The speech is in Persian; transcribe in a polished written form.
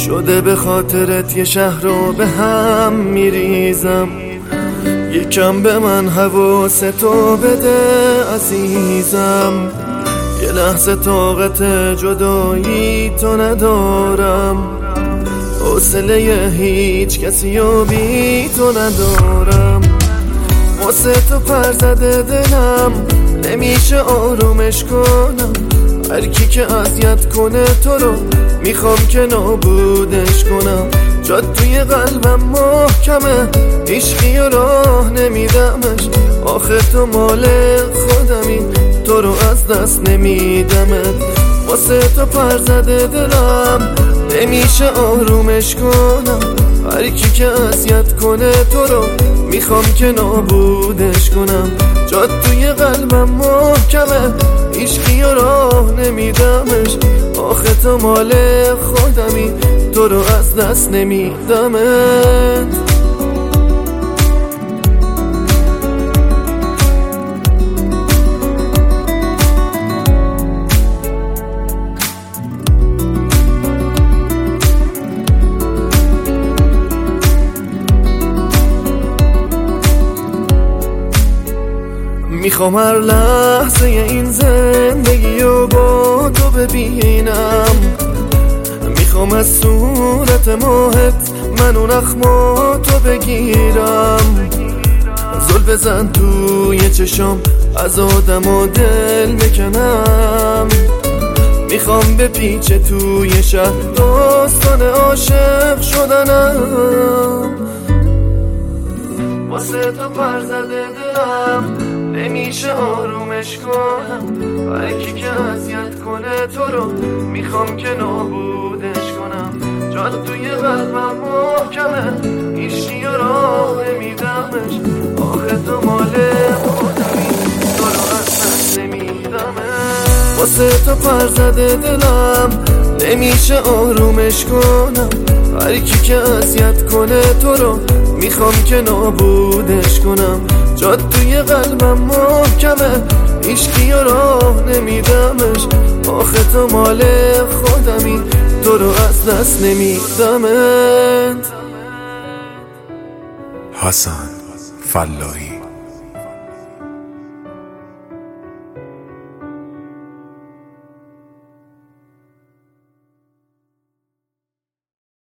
شده به خاطرت یه شهر رو به هم میریزم. یکم به من حواستو بده عزیزم، یه لحظه طاقت جدایی تو ندارم، حوصله هیچ کسی و بی تو ندارم. واسه تو پر زده دلم نمیشه آرومش کنم، هر کی که اذیت کنه تو رو میخوام که نابودش کنم. جات توی قلبم محکمه، عشقی و راه نمیدمش، آخه تو مال خودمی، تو رو از دست نمیدمت. واسه تو پر زده دلم نمیشه آرومش کنم، هر کی که اذیت کنه تو رو میخوام که نابودش کنم. جات توی قلبم محکمه، عشقی و راه نمیدمش، آخه تو مال خودمی، تو رو از دست نمیدمت. میخوام هر لحظه این زندگی رو با تو ببینم، میخوام از صورت ماهت من اون اخماتو بگیرم، زل بزن توی چشام از آدم و دل بکنم، میخوام به پیچ توی شهر داستان عاشق شدنم. واسه تو پر زده دلم نمیشه آرومش کنم، هر کی که اذیت کنه تو رو میخوام که نابودش کنم. جات توی قلبم محکمه، عشقی و راه نمیدمش، آخه تو مال خودمی، تو رو از دست نمیدمش. واسه تو پر زده دلم نمیشه آرومش کنم، هر کی که اذیت کنه تو رو میخوام که نابودش کنم. جات توی قلبم محکمه، عشقی و راه نمیدمش، آخه تو مال خودمی، تو رو از دست نمیدمت. حسن فلاحی